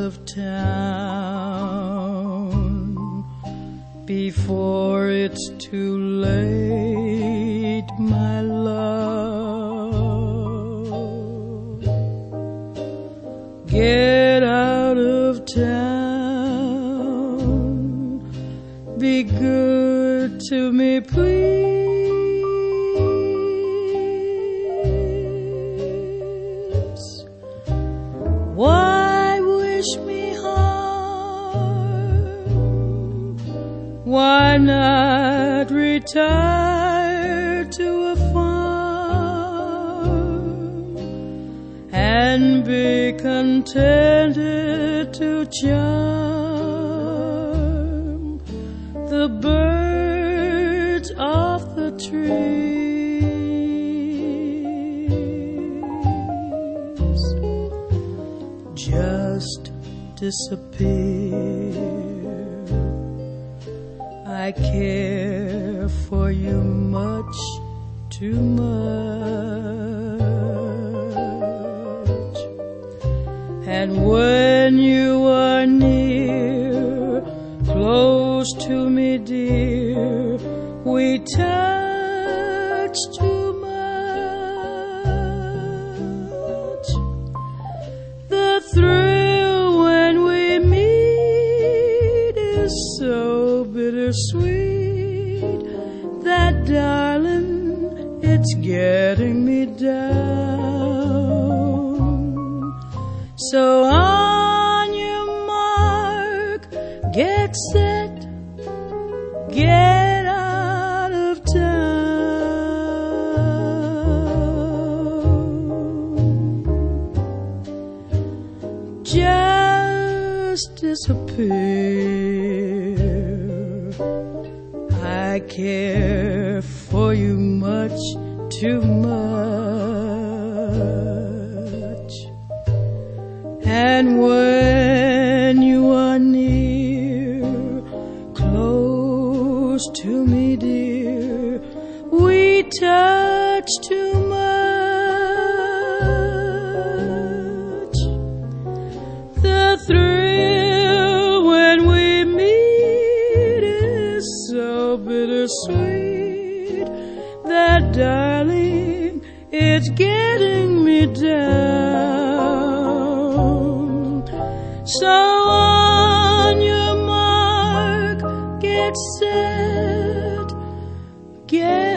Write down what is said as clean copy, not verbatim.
of town before it's too late, my love. Get out of town, be good to me, please. Why wish me harm? Why not retire to a farm and be contented to charm the birds of the trees? Just disappear. I care for you much too much. And when you are near, close to me, dear, we touch too much. The thrill when we meet is so bittersweet that, darling, it's getting me down. So on your mark, get set, get out of town. Just disappear. I care for you much too much. And when you are near, close to me, dear, we touch too much. The thrill when we meet is so bittersweet that, darling, it's getting me down. So on your mark, get set, get